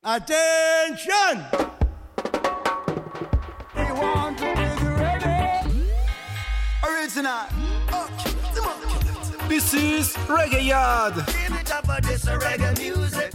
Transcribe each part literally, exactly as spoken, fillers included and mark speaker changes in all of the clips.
Speaker 1: Attention!
Speaker 2: We want to be reggae. Original.
Speaker 3: This is Reggae Yard.
Speaker 2: Give it up for this reggae music.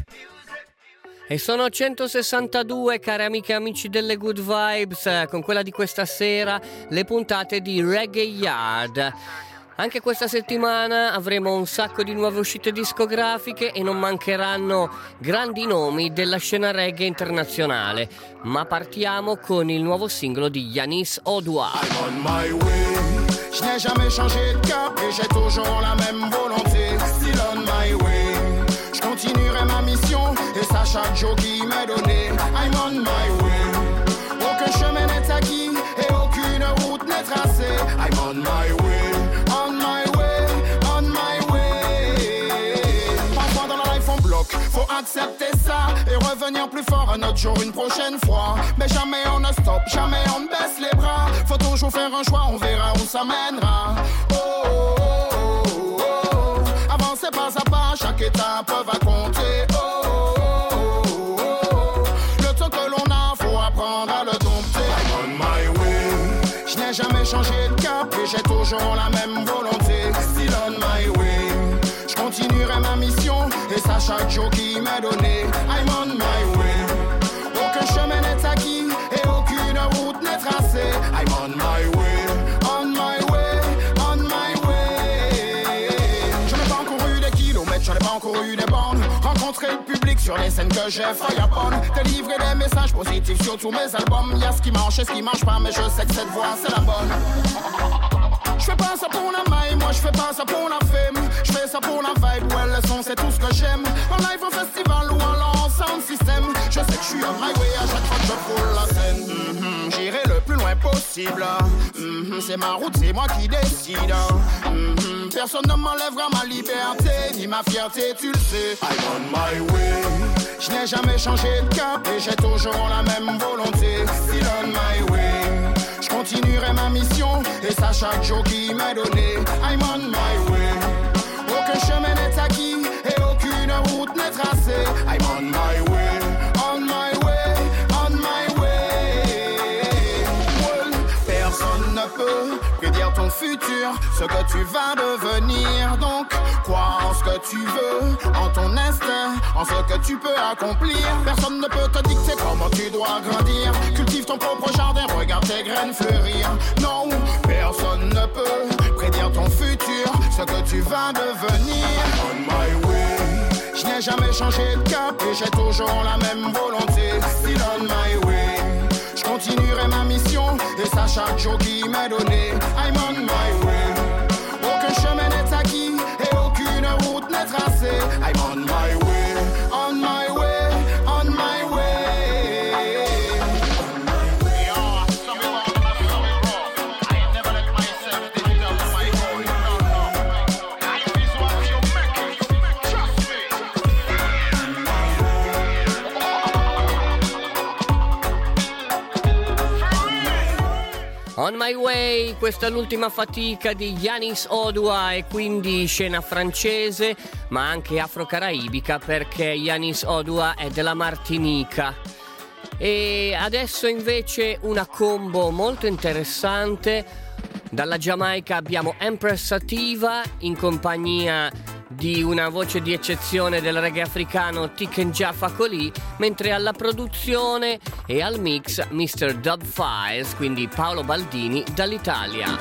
Speaker 4: E sono centosessantadue, cari amiche e amici delle Good Vibes, con quella di questa sera, le puntate di Reggae Yard. Anche questa settimana avremo un sacco di nuove uscite discografiche e non mancheranno grandi nomi della scena reggae internazionale. Ma partiamo con il nuovo singolo di Yanis Odua.
Speaker 5: I'm on my way. Je n'ai jamais changé de cap et j'ai toujours la même volonté. Still on my way. Je continuerai ma mission et ça chaque jour qui m'est donné. I'm on my way. Aucun chemin n'est acquis et aucune route n'est tracée. I'm on my way. On my way, on my way. Parfois dans la life on bloque, faut accepter ça et revenir plus fort un autre jour, une prochaine fois. Mais jamais on ne stop, jamais on ne baisse les bras. Faut toujours faire un choix, on verra où ça mènera. Oh, oh, oh, oh, oh. Avancer pas à pas, chaque étape va compter. Oh, oh, oh, oh, oh. Le temps que l'on a, faut apprendre à le dompter. I'm on my way. Je n'ai jamais changé de cap et j'ai toujours la même volonté. Still on my way. Je continuerai ma mission et ça chaque jour qui m'est donné. I'm on my way. Aucun chemin n'est acquis et aucune route n'est tracée. I'm on my way. On my way. On my way. Je n'ai pas encore eu des kilomètres, je n'ai pas encore eu des bornes. Rencontrer le public sur les scènes que j'ai failli apprendre. Délivrer des messages positifs sur tous mes albums. Y'a ce qui marche et ce qui marche pas, mais je sais que cette voix c'est la bonne. Je fais pas ça pour la maille, moi je fais pas ça pour la fame. Je fais ça pour la vibe, ouais le son c'est tout ce que j'aime. En live, en festival ou en sound system. Je sais que je suis on my way à chaque fois que je frôle la scène. Mm-hmm, j'irai le plus loin possible. Mm-hmm, c'est ma route, c'est moi qui décide. Mm-hmm, personne ne m'enlèvera ma liberté, ni ma fierté, tu le sais. I'm on my way. Je n'ai jamais changé de cap et j'ai toujours la même volonté. Still on my way. Je continuerai ma mission et ça chaque jour qui m'est donné. I'm on my way. Aucun chemin n'est acquis et aucune route n'est tracée. I'm on my way. On my way. On my way. Personne ne peut prédire ton futur, ce que tu vas devenir. Donc crois en ce que tu veux, en ton instinct, en ce que tu peux accomplir. Personne ne peut te dicter comment tu dois grandir. Cultive ton propre jardin, regarde tes graines fleurir. Non, personne ne peut prédire ton futur, ce que tu vas devenir. On my way. Je n'ai jamais changé de cap et j'ai toujours la même volonté. Still on my way. Je continuerai ma mission et ça chaque jour qui m'est donné. I'm on my way. Aucun chemin n'est acquis et aucune route n'est tracée. I'm on my way. On my way. On my way. On my way. Yeah, some people are never wrong. I never let myself digital on my own. No, no. Life is what you make it. Trust me.
Speaker 4: On My Way, questa è l'ultima fatica di Yanis Odua e quindi scena francese ma anche afro-caraibica perché Yanis Odua è della Martinica. E adesso invece una combo molto interessante. Dalla Giamaica abbiamo Empress Sativa in compagnia di una voce di eccezione del reggae africano Tiken Jah Fakoly, mentre alla produzione e al mix mister Dub Files, quindi Paolo Baldini dall'Italia.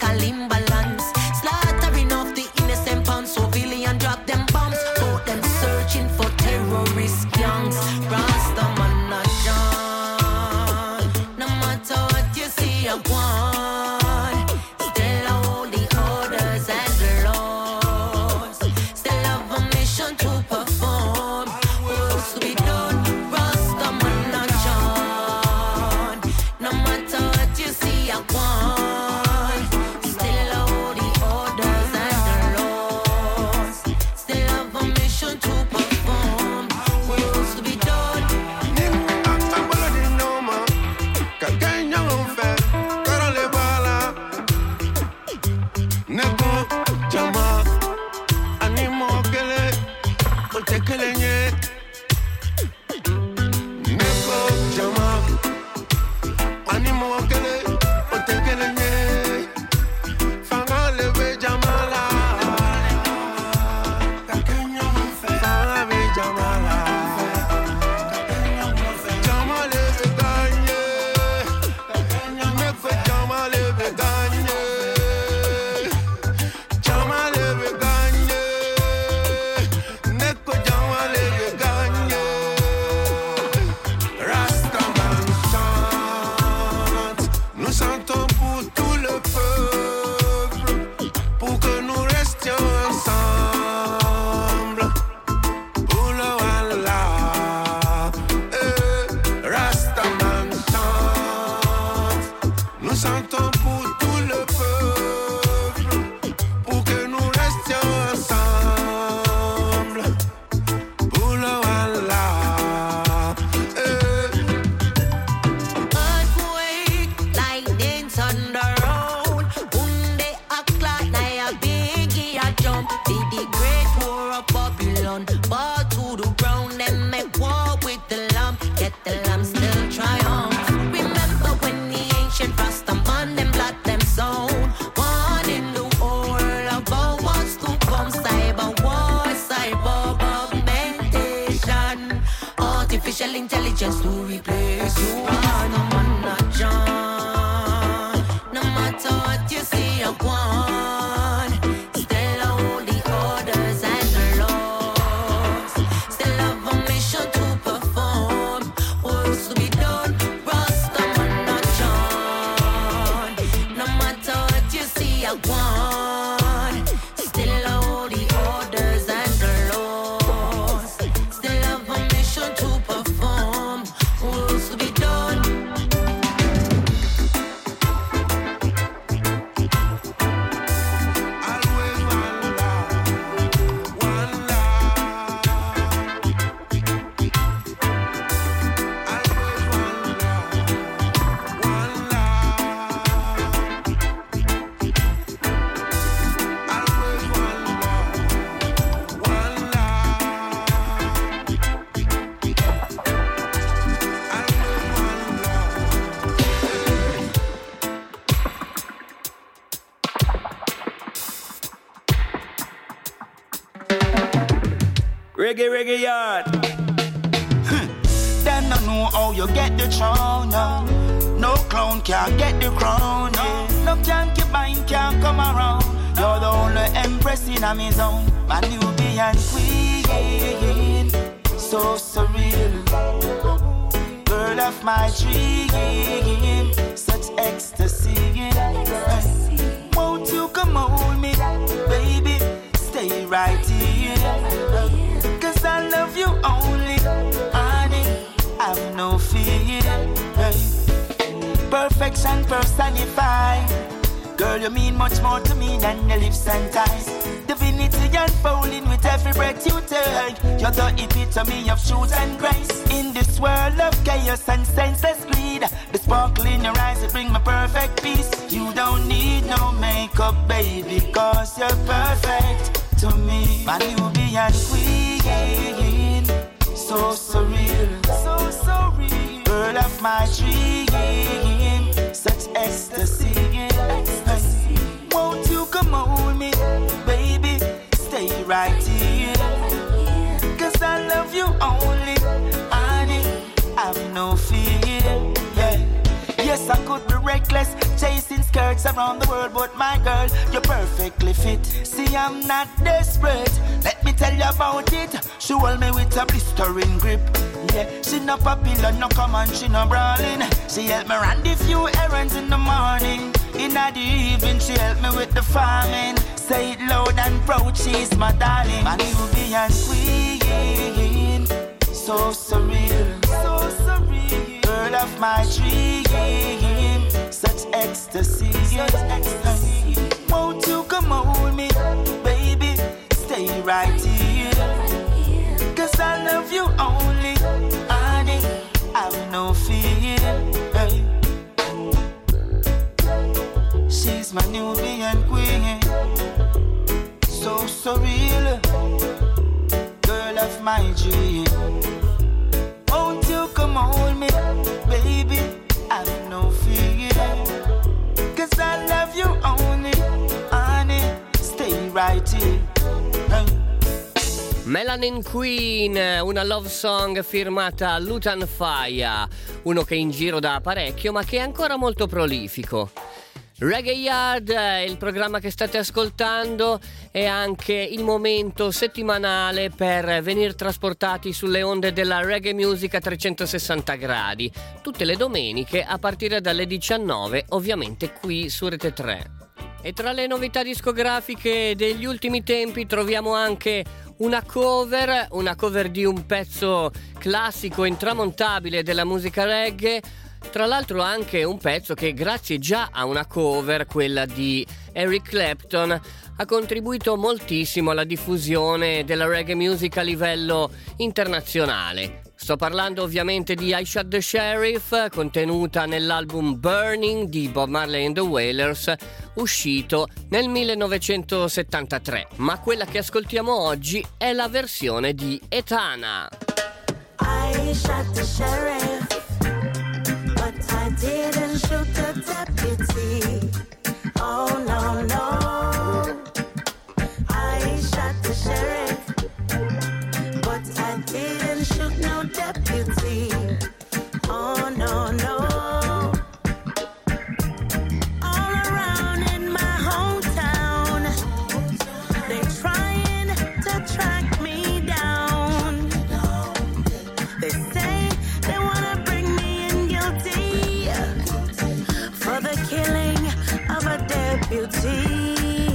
Speaker 1: political imbalance. Slaughtering of the innocent pounds, civilian drop them bombs. Both them searching for terrorist gangs. Rastaman a John. No matter what you see, I want. Still I hold the orders and the laws. Still have a mission to perform. What's to be done? Rastaman a John. No matter what you see, I want. Still I hold the orders and the laws. Still have a mission to perform. What's to be done? Artificial intelligence to replace you. No man not John. No matter what you see, I want. Still I hold the orders and the laws. Still have a mission to perform. What's to be done? Rasta man not John. No matter what you see, I want. Still I hold the orders and the laws. Still have a mission to perform. What's to be done?
Speaker 5: Always one love, one love. Always one love, one love. Always one love, one
Speaker 3: Reggae, reggae yard.
Speaker 2: Them don't know how you get the throne, no. No clown can get the crown, no. No concubine can come around. You're the only empress in a me zone. My Nubian queen, so surreal. Girl of my dream, such ecstasy. Won't you come hold me, baby? Stay right here. Cause I love you only, honey, have no fear. Perfection personified. Girl, you mean much more to me than your lips and ties. Divinity unfolding with every breath you take. You're the epitome of truth and grace. In this world of chaos and senseless greed, the sparkle in your eyes, it bring me perfect peace. You don't need no makeup, baby, cause you're perfect to me. My Nubian queen, so surreal, so surreal. Girl of my dream, such ecstasy. Won't you come hold me, baby? Stay right here. Cause I love you only, honey, have no fear. Yeah. Yes, I could be reckless, chasing skirts of around the world, but my girl, you're perfectly fit. See, I'm not desperate. Let me tell you about it. She hold me with a blistering grip. Yeah, she no popular, no come and she no brawling. She help me run the few errands in the morning. In the evening, she help me with the farming. Say it loud and proud, she's my darling. My Nubian queen, so surreal, so surreal. Girl of my dream, such ecstasy, such ecstasy. Won't you come hold me, baby? Stay right here, cause I love you only, honey. I've no fear, hey. She's my Nubian queen, so surreal, girl of my dream. Won't you come hold me, baby? I've no fear, cause I love you only, honey. Stay right here, hey.
Speaker 4: Melanin Queen, una love song firmata Lutan Fyah, uno che è in giro da parecchio ma che è ancora molto prolifico. Reggae Yard è il programma che state ascoltando, è anche il momento settimanale per venire trasportati sulle onde della reggae music a trecentosessanta gradi, tutte le domeniche a partire dalle diciannove, ovviamente qui su Rete tre. E tra le novità discografiche degli ultimi tempi troviamo anche una cover, una cover di un pezzo classico intramontabile della musica reggae. Tra l'altro anche un pezzo che grazie già a una cover, quella di Eric Clapton, ha contribuito moltissimo alla diffusione della reggae music a livello internazionale. Sto parlando ovviamente di I Shot the Sheriff, contenuta nell'album Burning di Bob Marley and the Wailers, uscito nel millenovecentosettantatré. Ma quella che ascoltiamo oggi è la versione di Etana.
Speaker 6: I shot the sheriff, but I didn't shoot the deputy. Oh no, no. I shot the sheriff, but I didn't shoot no deputy. Oh no, no. All around in my hometown, they trying to track me down. They say they wanna bring me in guilty for the killing of a deputy,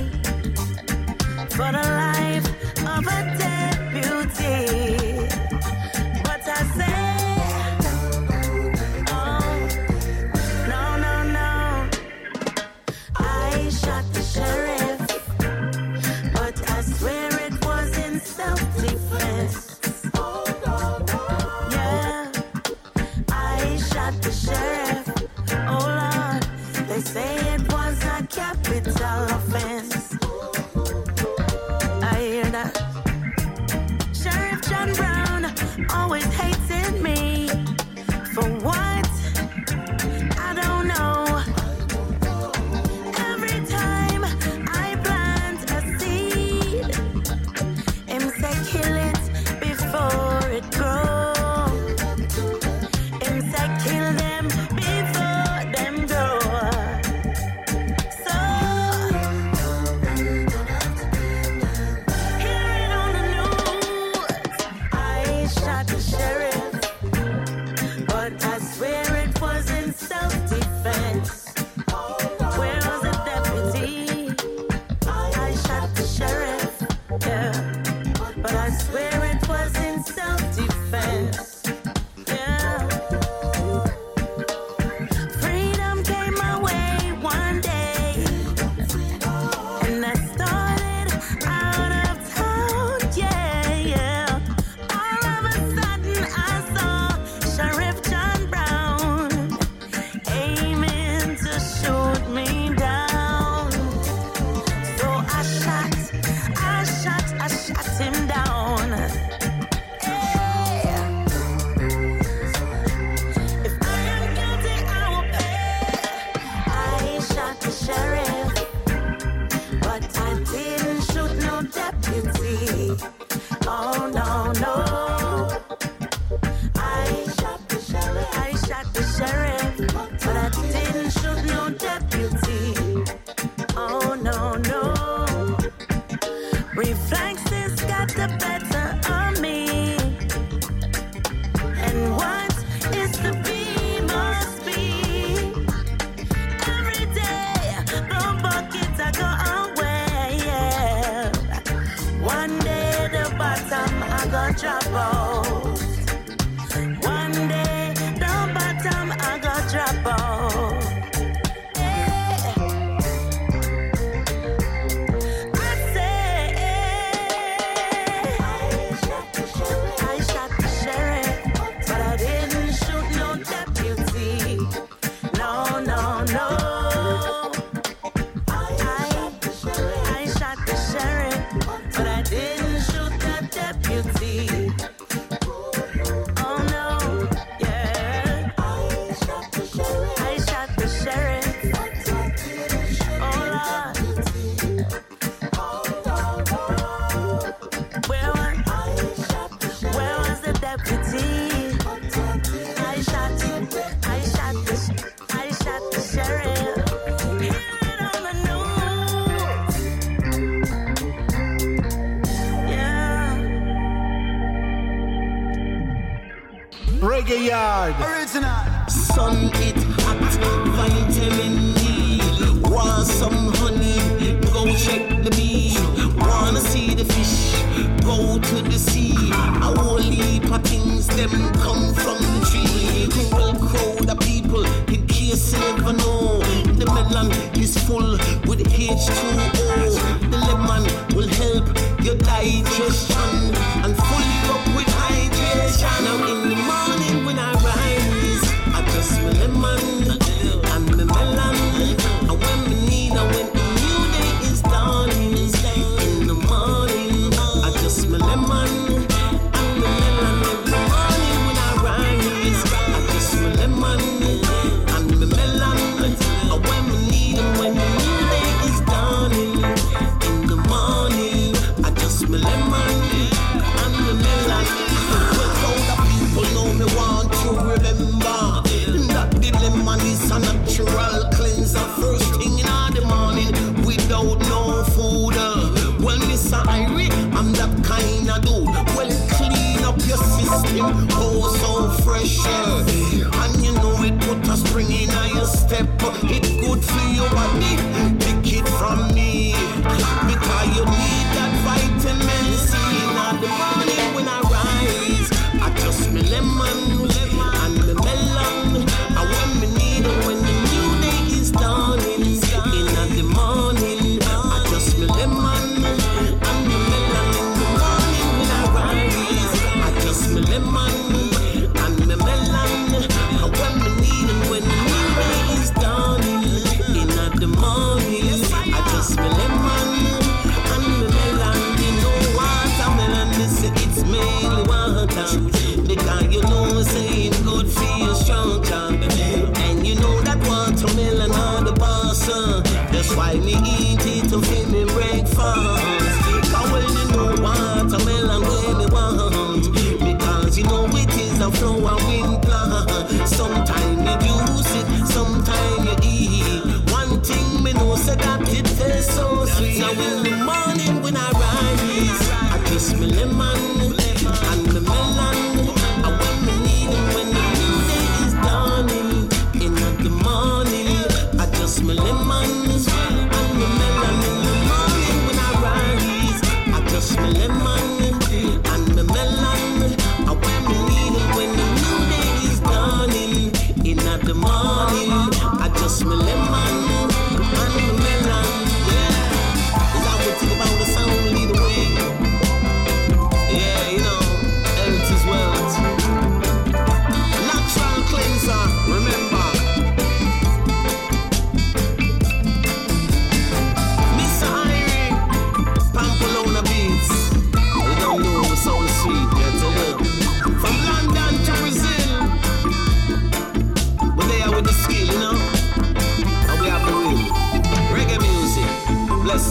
Speaker 6: for the life of a deputy. But I say, oh, no, no, no. I shot the sheriff, but I swear it was in self-defense. Yeah, I shot the sheriff. Oh Lord, they say it was a capital offense. I hear that. Sheriff John Brown always hated me. For what? I don't know. Every time I plant a seed, him say kill it before it grows. Him say kill them before them grow. So hear it on the news. I shot the sheriff, but I swear it was in self-defense. Where was the deputy? I shot the sheriff, yeah, but I swear it was in self-defense. Yeah. Freedom came my way one day, and I started out of town, yeah, yeah. All of a sudden I saw Sheriff John Brown aiming to shoot me down. So I shot, I shot, I shot him down. Hey. If I am guilty, I will pay. I shot the sheriff, but I didn't shoot no deputy. Oh no, no. I shot the sheriff, I shot the sheriff, but I didn't shoot no deputy. the better of me. And what is to be must be. Every day, the buckets I go away. Yeah. One day the bottom I go drop out. One day the bottom I go drop out.
Speaker 3: Reggae Yard.
Speaker 2: Original. Sun it hot, vitamin D. Want some honey? Go check the bee. Wanna see the fish? Go to the sea. A whole heap of things them come from the tree. Whole crowd of people, in case you never know. The melon is full with H two O. The lemon will help your digestion and full you up with hydration. Now in the morning when I rise, I just my lemon and the melon. And when me need, and when the new day is dawning, in the morning, I just my lemon and the melon. Every morning when I rise, I just my lemon and the melon. And when me need, and when the new day is dawning, in the morning, I just my lemon and the melon. People know me want to remember that the lemon is a natural cleanser. First thing in the morning without no food. Well, Mister Irie, I'm that kind of dude. Well, clean up your system, oh so fresh. And you know it put a spring in your step. It's good for your body, take it from me. Because you need that vitamin C in the morning when I rise. I just me lemon, lemon and the melon. I want me need it when the new day is dawning. In the morning, I just me lemon and the melon. In the morning when I rise, I just me lemon and the melon. I want me need it when the new day is dawning. In the morning, I just me lemon and the melon. You know watermelon, this it's mainly water. Because you know saying good for your strong child. And you know that watermelon are the boss. uh, That's why me eat it to feed me breakfast. Cause when you know watermelon where me want. Because you know it is a flower wind plant. Sometimes you use it, sometimes you eat. One thing me know say that it tastes so sweet. Now in the morning when I rise, I kiss me lemon and the melon. My lemon and the melon in the morning when I rise. I just my lemon and the melon. I want me need it when the new day is dawning. In the morning, I just my lemon and the melon. Yeah, is that what think about the sound lead the way? Yeah, you know, health is wealth. Natural cleanser, remember. So sweet, yeah, to live. From London to Brazil, we're there with the skill, you know. And we have the will. Reggae music, bless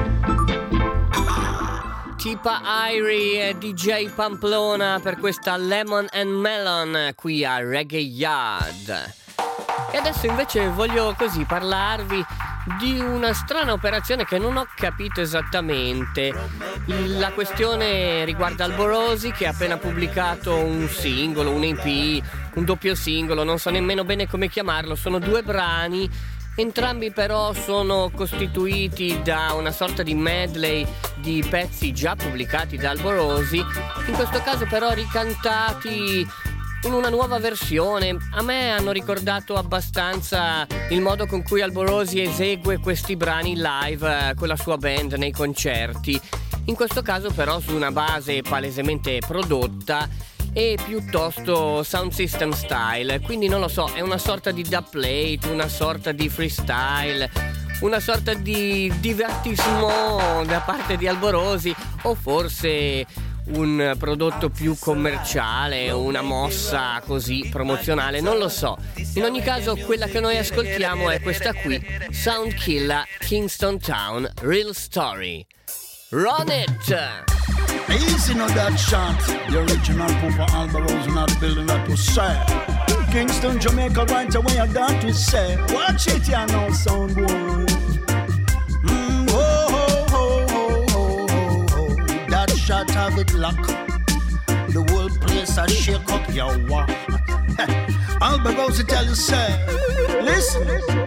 Speaker 2: it.
Speaker 4: Tipa Irie e D J Pamplona per questa Lemon and Melon qui a Reggae Yard. E adesso invece voglio così parlarvi di una strana operazione che non ho capito esattamente. La questione riguarda Alborosi, che ha appena pubblicato un singolo, un E P, un doppio singolo, non so nemmeno bene come chiamarlo. Sono due brani, entrambi però sono costituiti da una sorta di medley di pezzi già pubblicati da Alborosi, in questo caso però ricantati in una nuova versione. A me hanno ricordato abbastanza il modo con cui Alborosi esegue questi brani live con la sua band nei concerti, in questo caso però su una base palesemente prodotta e piuttosto sound system style, quindi non lo so, è una sorta di dubplate, una sorta di freestyle, una sorta di divertissement da parte di Alborosi, o forse un prodotto più commerciale, una mossa così promozionale, non lo so. In ogni caso quella che noi ascoltiamo è questa qui, Soundkilla, Kingston Town, Real Story. Run it!
Speaker 5: Easy no that shot. The original Papa Alborosi in the building that was sad. Kingston, Jamaica, right away I got to say. Watch it, ya know, sound boy. Mm, ho, ho, ho, ho, ho, ho. That shot have it lock. The whole place I shake up your walk. Alborosi tell you say, listen.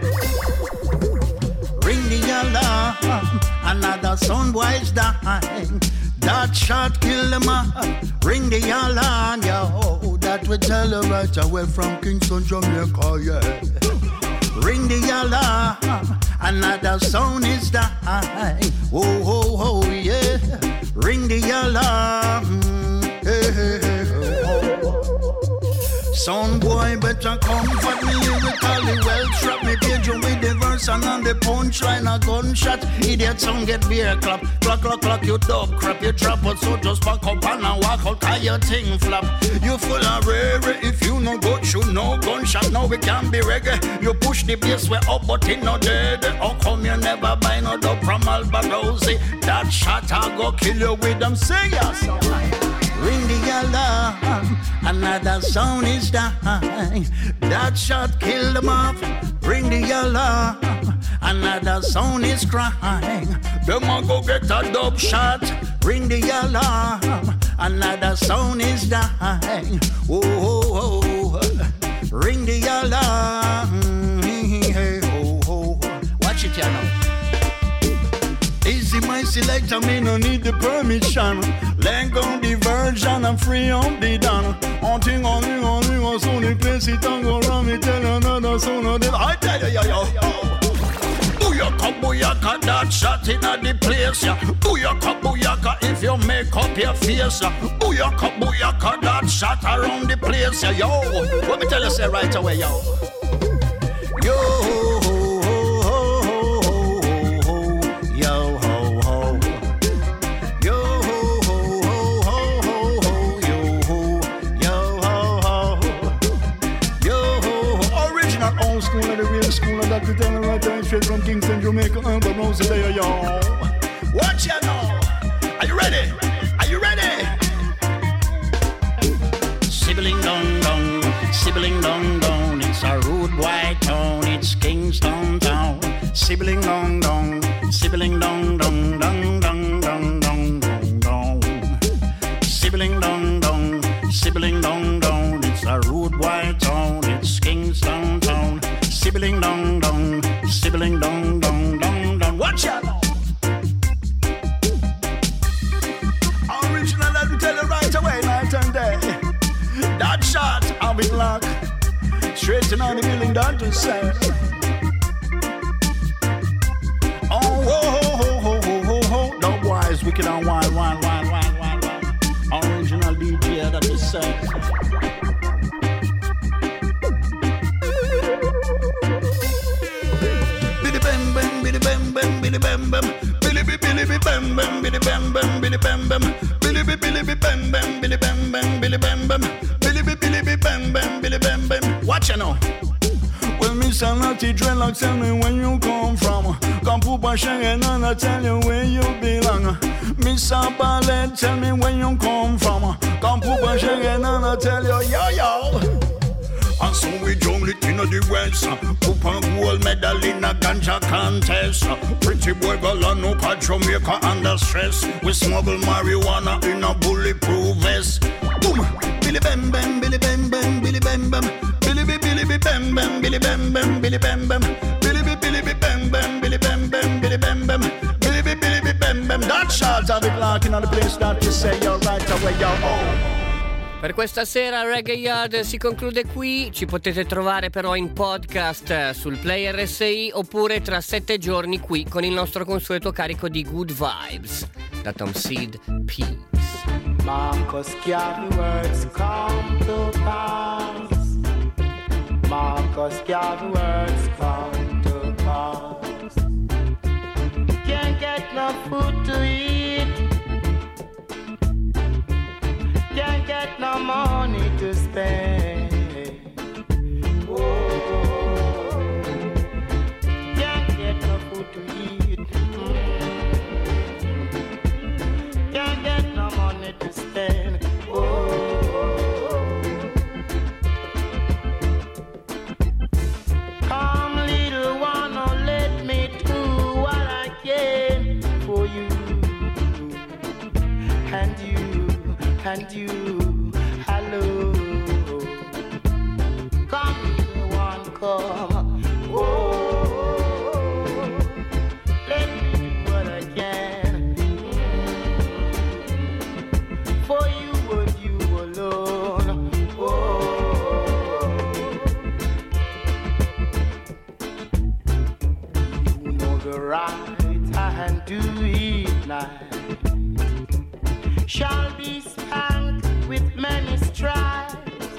Speaker 5: Ring the alarm, another son boy's dying. That shot kill them up. Ring the alarm, yo. That we tell you right away from Kingston, Jamaica, yeah. Ring the alarm, another son is dying. Oh, oh, oh, yeah. Ring the alarm. Hey, hey, hey, oh. Son boy better comfort me lyrically well. Trap me page with the verse and on the punchline a gunshot. Idiot son get beer clap. Clock, clock, clock, you dub crap. You drop out so just pack up and walk out. Cause your thing flap. You full of rare. If you no go shoot no gunshot. Now we can be reggae. You push the bass way up but it no dead. How come you never buy no dub from Alborosi? That shot I go kill you with them. Say yes. Ring the alarm, another sound is dying. That shot killed them off. Ring the alarm, another sound is crying. Them a go get a dub shot. Ring the alarm, another sound is dying. Oh, oh, oh. Ring the alarm. Hey, oh, oh. Watch it, you know. Easy my selector, me no need the permission. Let on the version, I'm free on the down. On thing on me, on me, on so the place it and go round me tell another son of them. I tell you, yo, yo. Booyaka, booyaka, that shot in the place, yeah. Booyaka, booyaka, if you make up your face, yeah. Booyaka, booyaka, that shot around the place, yeah, yo. Let me tell you, say right away, yo. Yo. School and that we tell them right there straight from Kingston, Jamaica, and but no say there, yo. Watch ya now. Are you ready? Are you ready? Sibling dong dong, sibling dong dong. It's a rude white town. It's Kingston town. Sibling dong dong, sibling dong dong dong dong dong dong dong dong. Sibling dong dong, sibling dong dong. It's a rude white town. It's Kingston town. Sibling dong dong, sibling dong dong dong dong. Watch out! Original, let me tell you right away, night and day. That shot, I'll be locked. Straight in on the building, that to say. Oh, ho, ho, ho, ho, ho, ho, ho. Dog wise, wicked and wild, wild, wild, wild, wild, wild. Original D J, that to say. Billy bam bam, billy bam bam, billy bi billy bi bam bam, billy bam bam, billy bam bam, billy bi billy bi bam bam, billy bam bam, billy bam bam, billy bi billy bi bam bam, billy bam bam. Watch you now. Well, Miss Anati Dreadlock, tell me where you come from. Come poop a Schengen and I tell you where you belong. Miss Ballet, tell me where you come from. Come poop a Schengen and I tell you yo yo. And So we jungle it in the west. Up and gold medal in a ganja contest. Pretty boy Galano at Jamaica under stress. We smuggle marijuana in a bulletproof vest. Boom! Billy bam bam, Billy bam bam, Billy bam bam. Billy bi Billy bi bam bam, Billy bam bam, Billy bam bam. Billy bi Billy bi bam bam, Billy bam bam, Billy bam bam. Billy bi Billy bi bam bam. That shots of it locking on the place that you say you're right away, you're home.
Speaker 4: Per questa sera Reggae Yard si conclude qui, ci potete trovare però in podcast sul Play R S I oppure tra sette giorni qui con il nostro consueto carico di Good Vibes. Da Tom Seed, Peace.
Speaker 2: Marcus Garvey words come to pass. Marcus Garvey words come to pass. Can't get no food to eat. Can't get no money to spend. Oh, can't get no food to eat. Mm. Can't get no money to spend. Oh, come little one, oh, let me do what I can for you and you. And you, hello. Come, little one, come. Oh, let me do what I can for you and you alone. Oh, you know the right hand to it now shall be spanked with many stripes,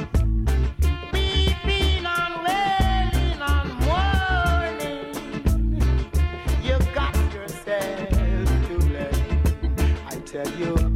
Speaker 2: weeping and wailing and mourning. You got yourself to blame. I tell you.